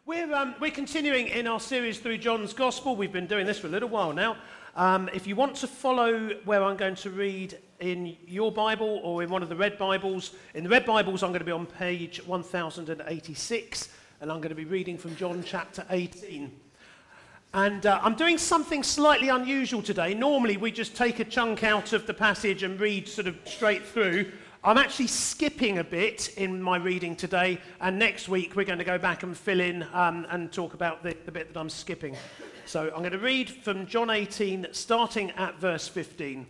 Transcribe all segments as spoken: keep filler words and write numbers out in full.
We're, um, we're continuing in our series through John's Gospel. We've been doing this for a little while now. Um, if you want to follow where I'm going to read in your Bible or in one of the red Bibles, in the red Bibles I'm going to be on page one thousand eighty-six, and I'm going to be reading from John chapter eighteen. And uh, I'm doing something slightly unusual today. Normally we just take a chunk out of the passage and read sort of straight through. I'm actually skipping a bit in my reading today, and next week we're going to go back and fill in um, and talk about the, the bit that I'm skipping. So I'm going to read from John eighteen, starting at verse fifteen.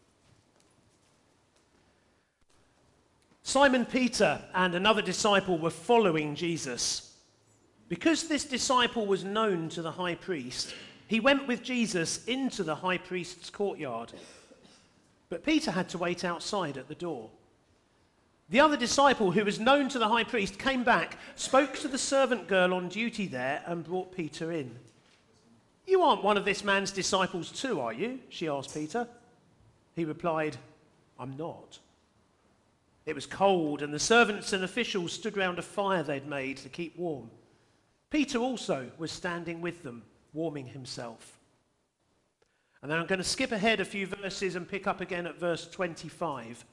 Simon Peter and another disciple were following Jesus. Because this disciple was known to the high priest, he went with Jesus into the high priest's courtyard. But Peter had to wait outside at the door. The other disciple, who was known to the high priest, came back, spoke to the servant girl on duty there, and brought Peter in. "You aren't one of this man's disciples too, are you?" she asked Peter. He replied, "I'm not." It was cold, and the servants and officials stood round a fire they'd made to keep warm. Peter also was standing with them, warming himself. And then I'm going to skip ahead a few verses and pick up again at verse twenty-five.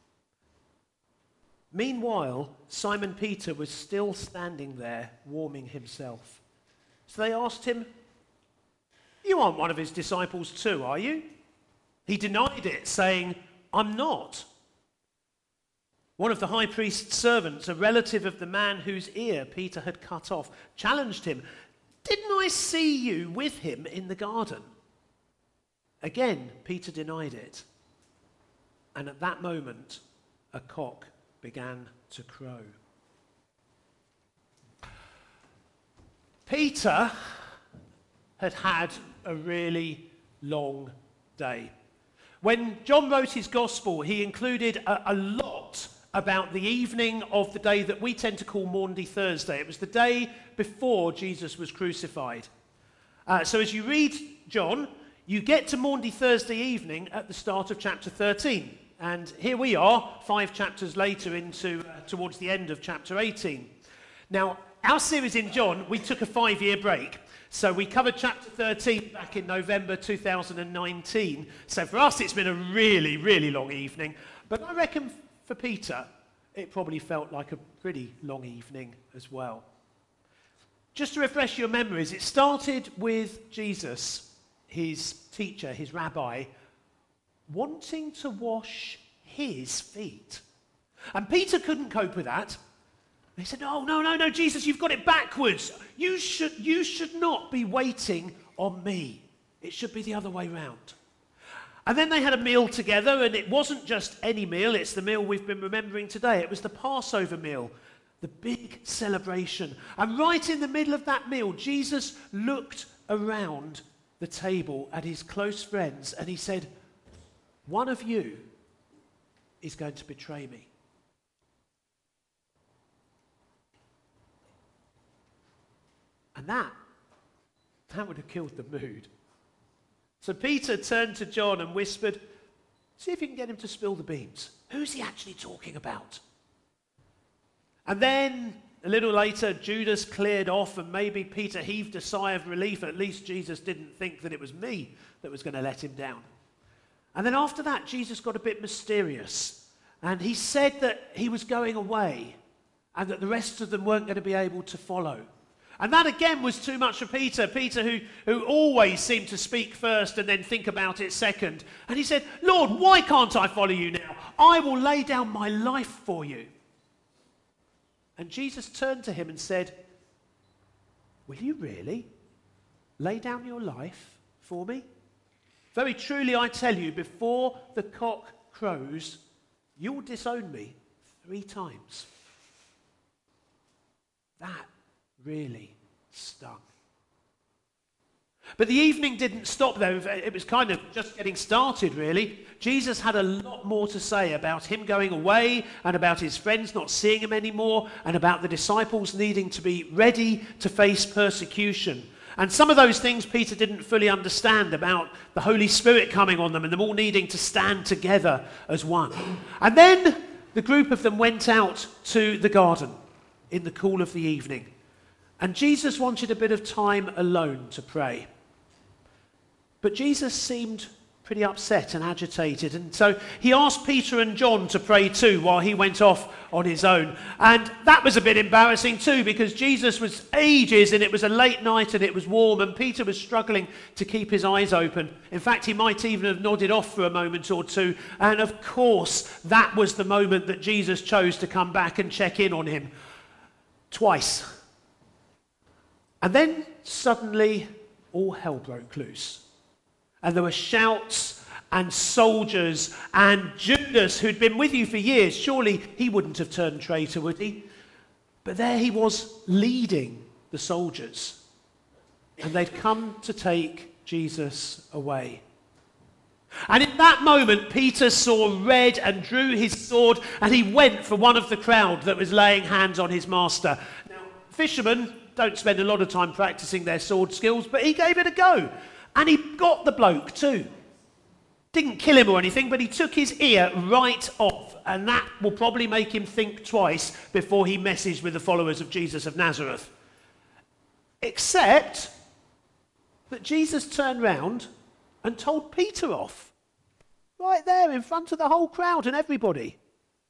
Meanwhile, Simon Peter was still standing there, warming himself. So they asked him, "You aren't one of his disciples too, are you?" He denied it, saying, "I'm not." One of the high priest's servants, a relative of the man whose ear Peter had cut off, challenged him, "Didn't I see you with him in the garden?" Again, Peter denied it. And at that moment, a cock began to crow. Peter had had a really long day. When John wrote his gospel, he included a, a lot about the evening of the day that we tend to call Maundy Thursday. It was the day before Jesus was crucified. Uh, so as you read John, you get to Maundy Thursday evening at the start of chapter thirteen. And here we are, five chapters later into uh, towards the end of chapter eighteen. Now, our series in John, we took a five-year break. So we covered chapter thirteen back in November two thousand nineteen. So for us, it's been a really, really long evening. But I reckon for Peter, it probably felt like a pretty long evening as well. Just to refresh your memories, it started with Jesus, his teacher, his rabbi, wanting to wash his feet. And Peter couldn't cope with that. He said, "Oh, no, no, no, Jesus, you've got it backwards. You should, you should not be waiting on me. It should be the other way round." And then they had a meal together, and it wasn't just any meal. It's the meal we've been remembering today. It was the Passover meal, the big celebration. And right in the middle of that meal, Jesus looked around the table at his close friends, and he said, "One of you is going to betray me." And that, that would have killed the mood. So Peter turned to John and whispered, "See if you can get him to spill the beans. Who's he actually talking about?" And then, a little later, Judas cleared off, and maybe Peter heaved a sigh of relief. At least Jesus didn't think that it was me that was going to let him down. And then after that, Jesus got a bit mysterious. And he said that he was going away and that the rest of them weren't going to be able to follow. And that again was too much for Peter. Peter who, who always seemed to speak first and then think about it second. And he said, "Lord, why can't I follow you now? I will lay down my life for you." And Jesus turned to him and said, "Will you really lay down your life for me? Very truly I tell you, before the cock crows, you will disown me three times." That really stung. But the evening didn't stop there. It was kind of just getting started, really. Jesus had a lot more to say about him going away and about his friends not seeing him anymore and about the disciples needing to be ready to face persecution. And some of those things Peter didn't fully understand, about the Holy Spirit coming on them and them all needing to stand together as one. And then the group of them went out to the garden in the cool of the evening. And Jesus wanted a bit of time alone to pray. But Jesus seemed pretty upset and agitated, and so he asked Peter and John to pray too while he went off on his own. And that was a bit embarrassing too, because Jesus was ages and it was a late night and it was warm, and Peter was struggling to keep his eyes open. In fact, he might even have nodded off for a moment or two, and of course that was the moment that Jesus chose to come back and check in on him twice. And then suddenly all hell broke loose. And there were shouts and soldiers, and Judas, who'd been with you for years, surely he wouldn't have turned traitor, would he? But there he was leading the soldiers, and they'd come to take Jesus away. And in that moment, Peter saw red and drew his sword, and he went for one of the crowd that was laying hands on his master. Now, fishermen don't spend a lot of time practicing their sword skills, but he gave it a go. And he got the bloke too. Didn't kill him or anything, but he took his ear right off. And that will probably make him think twice before he messes with the followers of Jesus of Nazareth. Except that Jesus turned round and told Peter off. Right there in front of the whole crowd and everybody.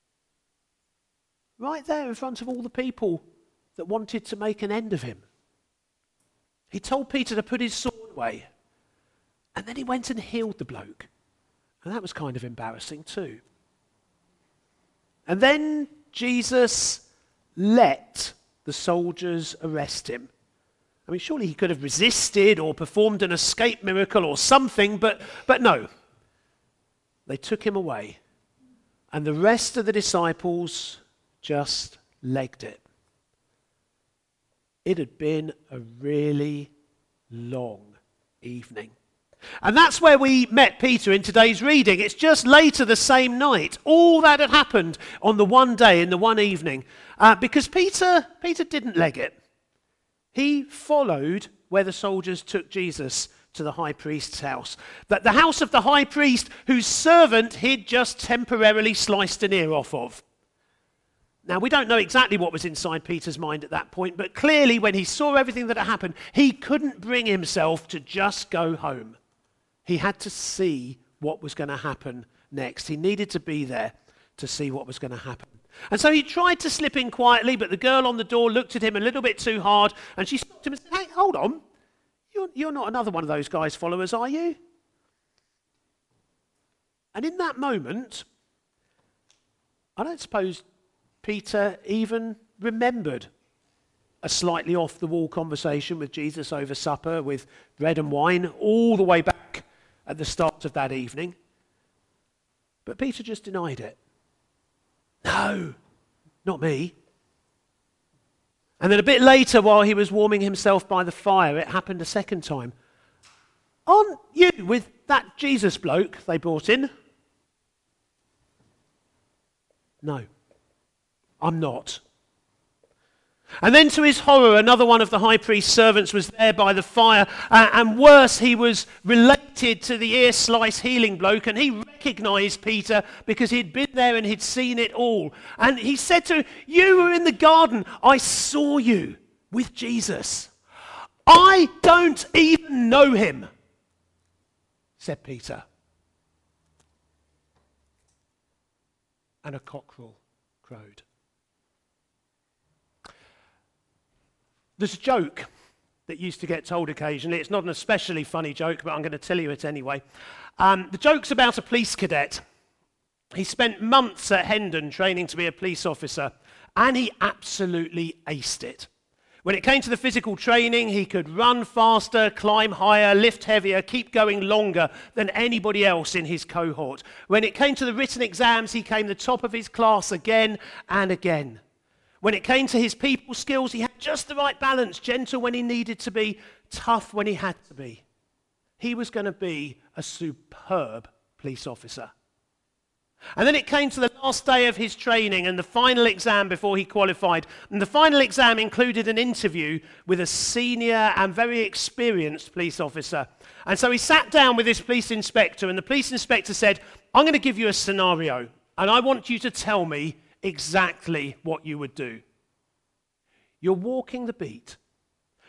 Right there in front of all the people that wanted to make an end of him. He told Peter to put his sword away. And then he went and healed the bloke. And that was kind of embarrassing too. And then Jesus let the soldiers arrest him. I mean, surely he could have resisted or performed an escape miracle or something, but, but no. They took him away. And the rest of the disciples just legged it. It had been a really long evening. And that's where we met Peter in today's reading. It's just later the same night. All that had happened on the one day, in the one evening. Uh, because Peter, Peter didn't leg it. He followed where the soldiers took Jesus to the high priest's house. That the house of the high priest, whose servant he'd just temporarily sliced an ear off of. Now, we don't know exactly what was inside Peter's mind at that point, but clearly when he saw everything that had happened, he couldn't bring himself to just go home. He had to see what was going to happen next. He needed to be there to see what was going to happen. And so he tried to slip in quietly, but the girl on the door looked at him a little bit too hard, and she stopped him and said, "Hey, hold on. You're, you're not another one of those guys' followers, are you?" And in that moment, I don't suppose Peter even remembered a slightly off-the-wall conversation with Jesus over supper with bread and wine all the way back at the start of that evening. But Peter just denied it. No, not me. And then a bit later, while he was warming himself by the fire, it happened a second time. "Aren't you with that Jesus bloke they brought in?" "No, I'm not." And then to his horror, another one of the high priest's servants was there by the fire, uh, and worse, he was related to the ear slice healing bloke, and he recognized Peter because he'd been there and he'd seen it all. And he said to him, "You were in the garden. I saw you with Jesus." "I don't even know him," said Peter. And a cockerel crowed. There's a joke that used to get told occasionally. It's not an especially funny joke, but I'm going to tell you it anyway. Um, the joke's about a police cadet. He spent months at Hendon training to be a police officer, and he absolutely aced it. When it came to the physical training, he could run faster, climb higher, lift heavier, keep going longer than anybody else in his cohort. When it came to the written exams, he came the top of his class again and again. When it came to his people skills, he had just the right balance, gentle when he needed to be, tough when he had to be. He was going to be a superb police officer. And then it came to the last day of his training and the final exam before he qualified. And the final exam included an interview with a senior and very experienced police officer. And so he sat down with this police inspector, and the police inspector said, "I'm going to give you a scenario, and I want you to tell me exactly what you would do. You're walking the beat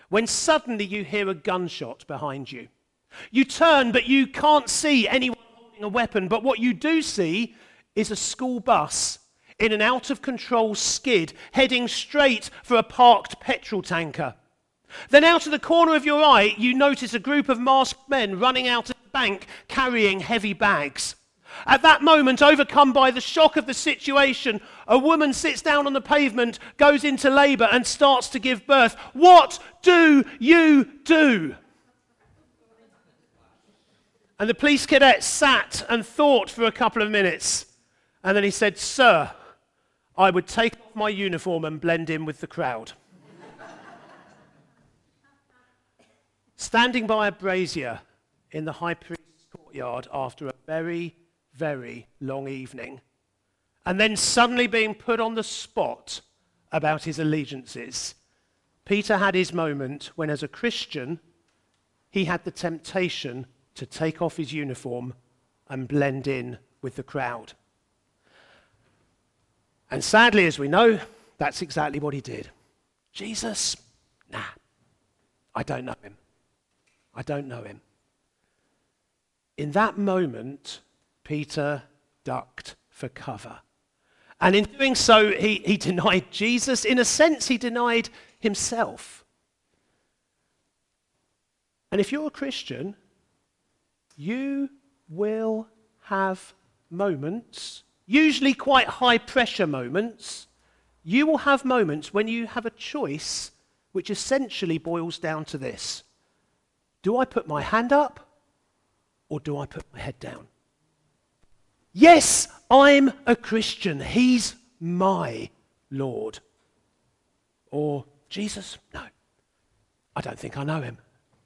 when suddenly you hear a gunshot behind you. You turn, but you can't see anyone holding a weapon, but what you do see is a school bus in an out-of-control skid heading straight for a parked petrol tanker. Then out of the corner of your eye, you notice a group of masked men running out of the bank carrying heavy bags. At that moment, overcome by the shock of the situation, a woman sits down on the pavement, goes into labour and starts to give birth. What do you do? And the police cadet sat and thought for a couple of minutes. And then he said, "Sir, I would take off my uniform and blend in with the crowd." Standing by a brazier in the high priest's courtyard after a very, very long evening, and then suddenly being put on the spot about his allegiances, Peter had his moment when, as a Christian, he had the temptation to take off his uniform and blend in with the crowd. And sadly, as we know, that's exactly what he did. Jesus? Nah, I don't know him. I don't know him. In that moment, Peter ducked for cover. And in doing so, he, he denied Jesus. In a sense, he denied himself. And if you're a Christian, you will have moments, usually quite high-pressure moments. You will have moments when you have a choice which essentially boils down to this. Do I put my hand up or do I put my head down? Yes, I'm a Christian. He's my Lord. Or Jesus? No, I don't think I know him.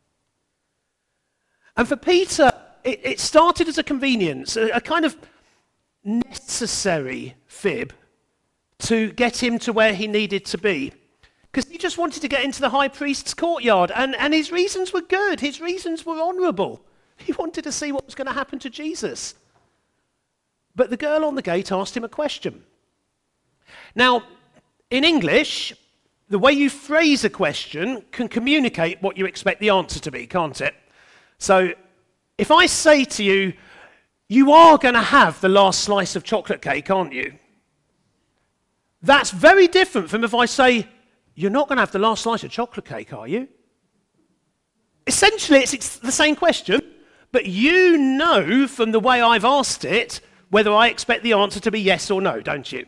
And for Peter, it, it started as a convenience, a, a kind of necessary fib to get him to where he needed to be. Because he just wanted to get into the high priest's courtyard, and, and his reasons were good. His reasons were honourable. He wanted to see what was going to happen to Jesus. But the girl on the gate asked him a question. Now, in English, the way you phrase a question can communicate what you expect the answer to be, can't it? So, if I say to you, you are going to have the last slice of chocolate cake, aren't you? That's very different from if I say, you're not going to have the last slice of chocolate cake, are you? Essentially, it's, it's the same question, but you know from the way I've asked it whether I expect the answer to be yes or no, don't you?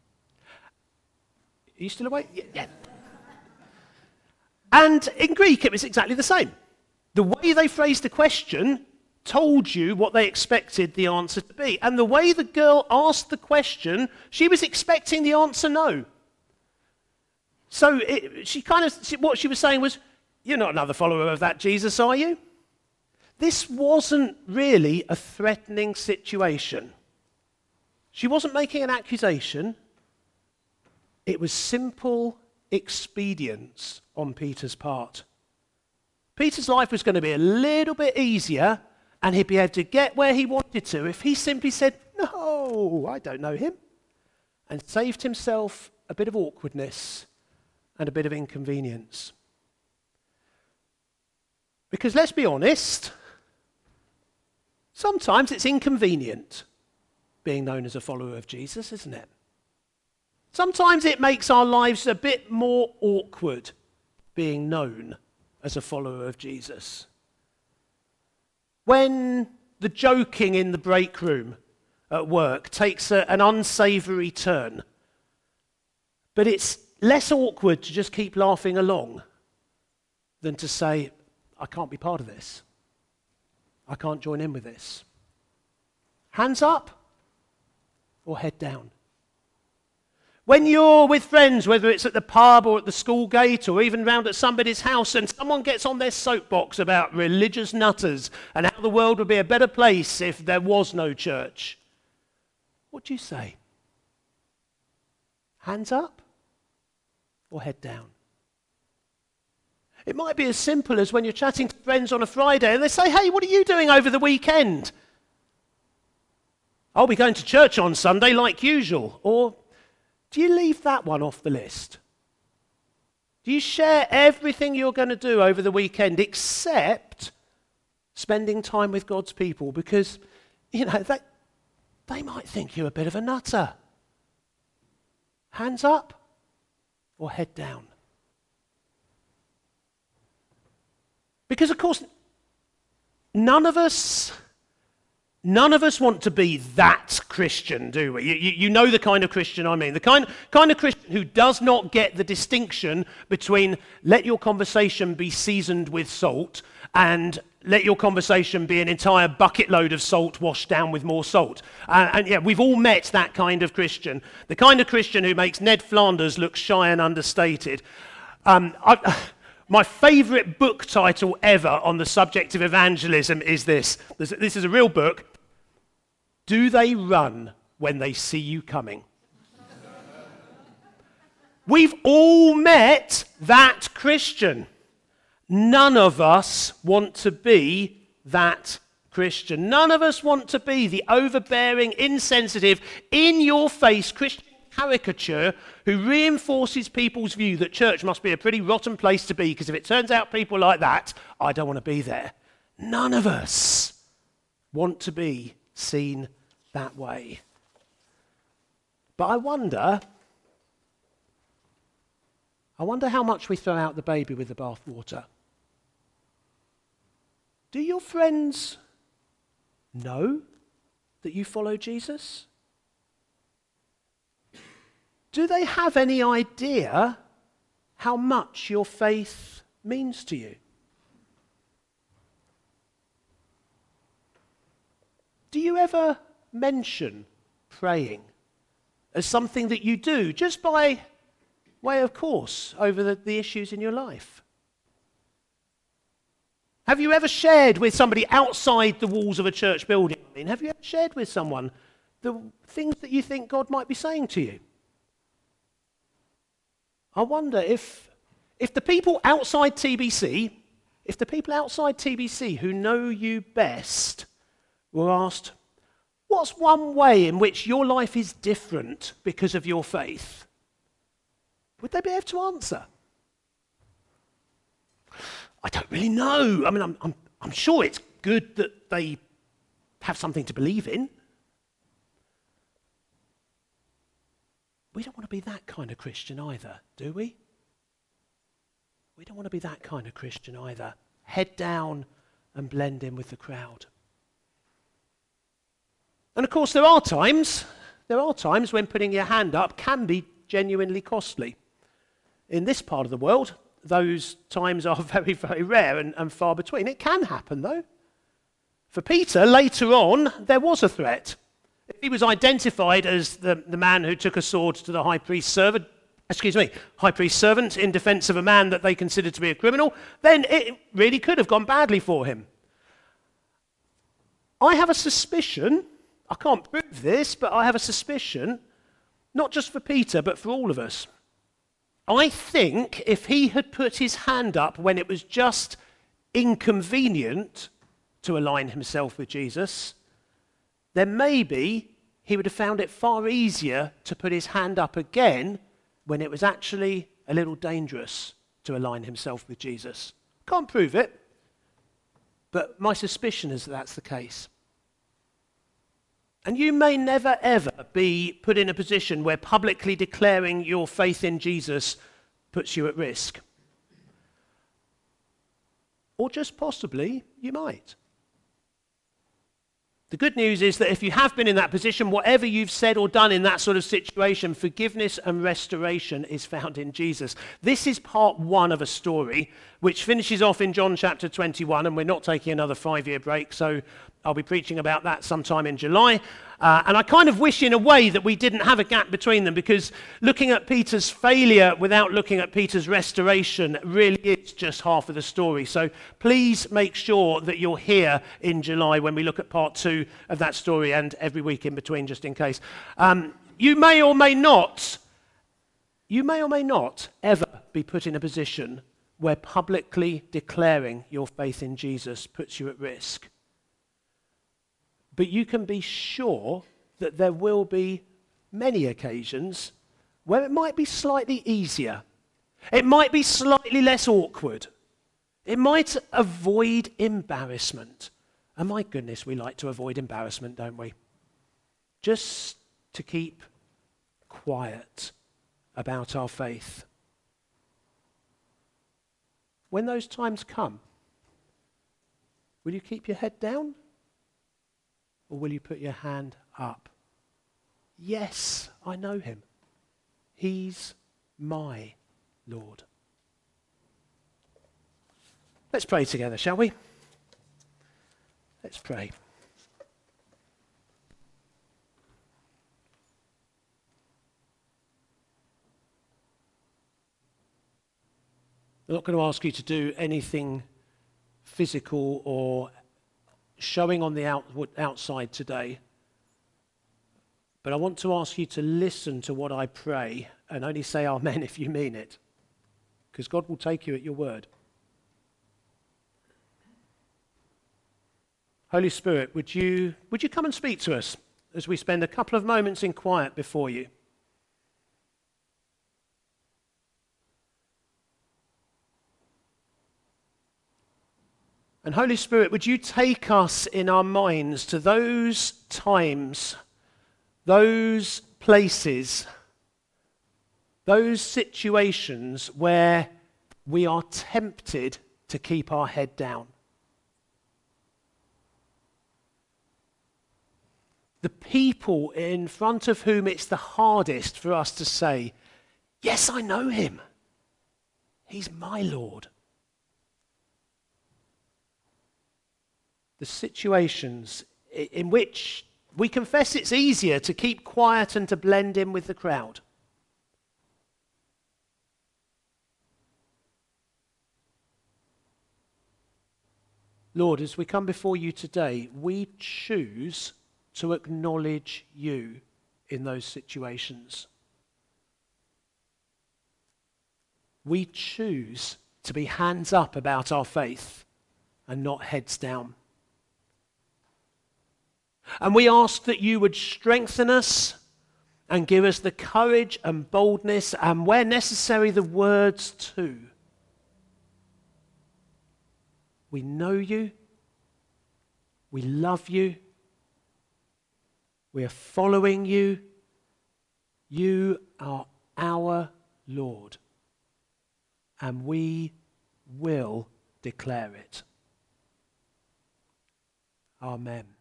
Are you still awake? Yeah. yeah. And in Greek, it was exactly the same. The way they phrased the question told you what they expected the answer to be. And the way the girl asked the question, she was expecting the answer no. So it, she kind of, what she was saying was, you're not another follower of that Jesus, are you? This wasn't really a threatening situation. She wasn't making an accusation. It was simple expedience on Peter's part. Peter's life was going to be a little bit easier, and he'd be able to get where he wanted to if he simply said, no, I don't know him, and saved himself a bit of awkwardness and a bit of inconvenience. Because let's be honest, sometimes it's inconvenient being known as a follower of Jesus, isn't it? Sometimes it makes our lives a bit more awkward being known as a follower of Jesus. When the joking in the break room at work takes a, an unsavoury turn, but it's less awkward to just keep laughing along than to say, I can't be part of this. I can't join in with this. Hands up or head down. When you're with friends, whether it's at the pub or at the school gate or even round at somebody's house, and someone gets on their soapbox about religious nutters and how the world would be a better place if there was no church, what do you say? Hands up or head down? It might be as simple as when you're chatting to friends on a Friday and they say, hey, what are you doing over the weekend? I'll be going to church on Sunday like usual. Or do you leave that one off the list? Do you share everything you're going to do over the weekend except spending time with God's people? Because, you know, they, they might think you're a bit of a nutter. Hands up or head down? Because, of course, none of us... None of us want to be that Christian, do we? You, you, you know the kind of Christian I mean. The kind, kind of Christian who does not get the distinction between let your conversation be seasoned with salt and let your conversation be an entire bucket load of salt washed down with more salt. Uh, and yeah, we've all met that kind of Christian. The kind of Christian who makes Ned Flanders look shy and understated. Um, I... My favourite book title ever on the subject of evangelism is this. This is a real book. Do they run when they see you coming? We've all met that Christian. None of us want to be that Christian. None of us want to be the overbearing, insensitive, in-your-face Christian caricature who reinforces people's view that church must be a pretty rotten place to be because if it turns out people like that, I don't want to be there. None of us want to be seen that way. But I wonder, I wonder how much we throw out the baby with the bathwater. Do your friends know that you follow Jesus? Do they have any idea how much your faith means to you? Do you ever mention praying as something that you do just by way of course over the, the issues in your life? Have you ever shared with somebody outside the walls of a church building? I mean, have you ever shared with someone the things that you think God might be saying to you? I wonder if, if the people outside T B C, if the people outside T B C who know you best were asked, what's one way in which your life is different because of your faith? Would they be able to answer? I don't really know. I mean, I'm, I'm, I'm sure it's good that they have something to believe in. We don't want to be that kind of Christian either, do we? We don't want to be that kind of Christian either. Head down and blend in with the crowd. And of course, there are times, there are times when putting your hand up can be genuinely costly. In this part of the world, those times are very, very rare and, and far between. It can happen, though. For Peter, later on, there was a threat. If he was identified as the, the man who took a sword to the high priest's servant, excuse me, high priest's servant in defense of a man that they considered to be a criminal, then it really could have gone badly for him. I have a suspicion, I can't prove this, but I have a suspicion, not just for Peter, but for all of us. I think if he had put his hand up when it was just inconvenient to align himself with Jesus, then maybe he would have found it far easier to put his hand up again when it was actually a little dangerous to align himself with Jesus. Can't prove it, but my suspicion is that that's the case. And you may never ever be put in a position where publicly declaring your faith in Jesus puts you at risk. Or just possibly, you might. The good news is that if you have been in that position, whatever you've said or done in that sort of situation, forgiveness and restoration is found in Jesus. This is part one of a story which finishes off in John chapter twenty-one, and we're not taking another five-year break, so I'll be preaching about that sometime in July. Uh, and I kind of wish in a way that we didn't have a gap between them, because looking at Peter's failure without looking at Peter's restoration really is just half of the story. So please make sure that you're here in July when we look at part two of that story, and every week in between, just in case. Um, you may or may not, you may or may not ever be put in a position where publicly declaring your faith in Jesus puts you at risk. But you can be sure that there will be many occasions where it might be slightly easier It might be slightly less awkward. It might avoid embarrassment. And my goodness, we like to avoid embarrassment, don't we? Just to keep quiet about our faith. When those times come, will you keep your head down? Or will you put your hand up? Yes, I know him. He's my Lord. Let's pray together, shall we? Let's pray. I'm not going to ask you to do anything physical or showing on the out, outside today. But I want to ask you to listen to what I pray and only say amen if you mean it. Because God will take you at your word. Holy Spirit, would you, would you come and speak to us as we spend a couple of moments in quiet before you? And Holy Spirit, would you take us in our minds to those times, those places, those situations where we are tempted to keep our head down. The people in front of whom it's the hardest for us to say, yes, I know him. He's my Lord. The situations in which we confess it's easier to keep quiet and to blend in with the crowd. Lord, as we come before you today, we choose to acknowledge you in those situations. We choose to be hands up about our faith and not heads down. And we ask that you would strengthen us and give us the courage and boldness and, where necessary, the words too. We know you. We love you. We are following you. You are our Lord. And we will declare it. Amen.